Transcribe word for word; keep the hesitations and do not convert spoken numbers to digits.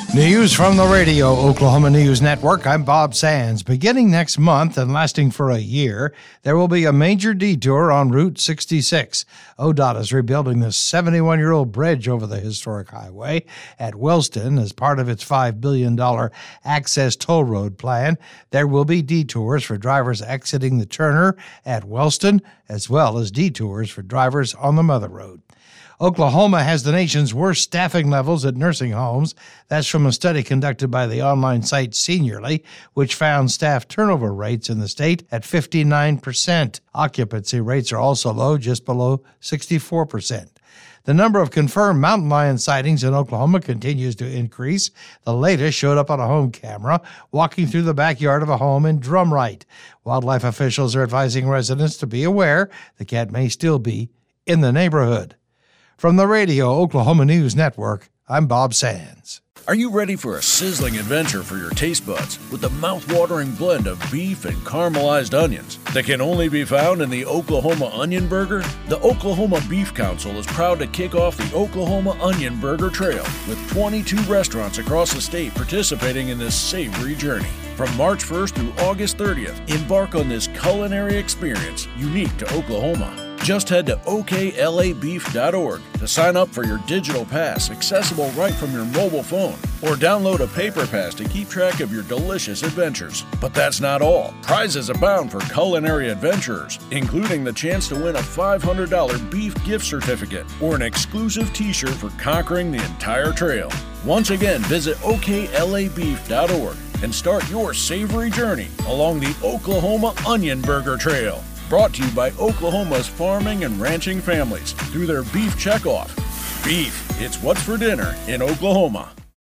News from the Radio Oklahoma News Network. I'm Bob Sands. Beginning next month and lasting for a year, there will be a major detour on Route sixty-six. O D O T is rebuilding this seventy-one-year-old bridge over the historic highway at Wellston as part of its five billion dollars access toll road plan. There will be detours for drivers exiting the Turner at Wellston, as well as detours for drivers on the Mother Road. Oklahoma has the nation's worst staffing levels at nursing homes. That's from a study conducted by the online site Seniorly, which found staff turnover rates in the state at fifty-nine percent. Occupancy rates are also low, just below sixty-four percent. The number of confirmed mountain lion sightings in Oklahoma continues to increase. The latest showed up on a home camera walking through the backyard of a home in Drumright. Wildlife officials are advising residents to be aware the cat may still be in the neighborhood. From the Radio Oklahoma News Network, I'm Bob Sands. Are you ready for a sizzling adventure for your taste buds with the mouth-watering blend of beef and caramelized onions that can only be found in the Oklahoma Onion Burger? The Oklahoma Beef Council is proud to kick off the Oklahoma Onion Burger Trail with twenty-two restaurants across the state participating in this savory journey. From March first through August thirtieth, embark on this culinary experience unique to Oklahoma. Just head to O K L A beef dot org to sign up for your digital pass, accessible right from your mobile phone, or download a paper pass to keep track of your delicious adventures. But that's not all. Prizes abound for culinary adventurers, including the chance to win a five hundred dollars beef gift certificate or an exclusive t-shirt for conquering the entire trail. Once again, visit O K L A beef dot org and start your savory journey along the Oklahoma Onion Burger Trail. Brought to you by Oklahoma's farming and ranching families through their Beef Checkoff. Beef, it's what's for dinner in Oklahoma.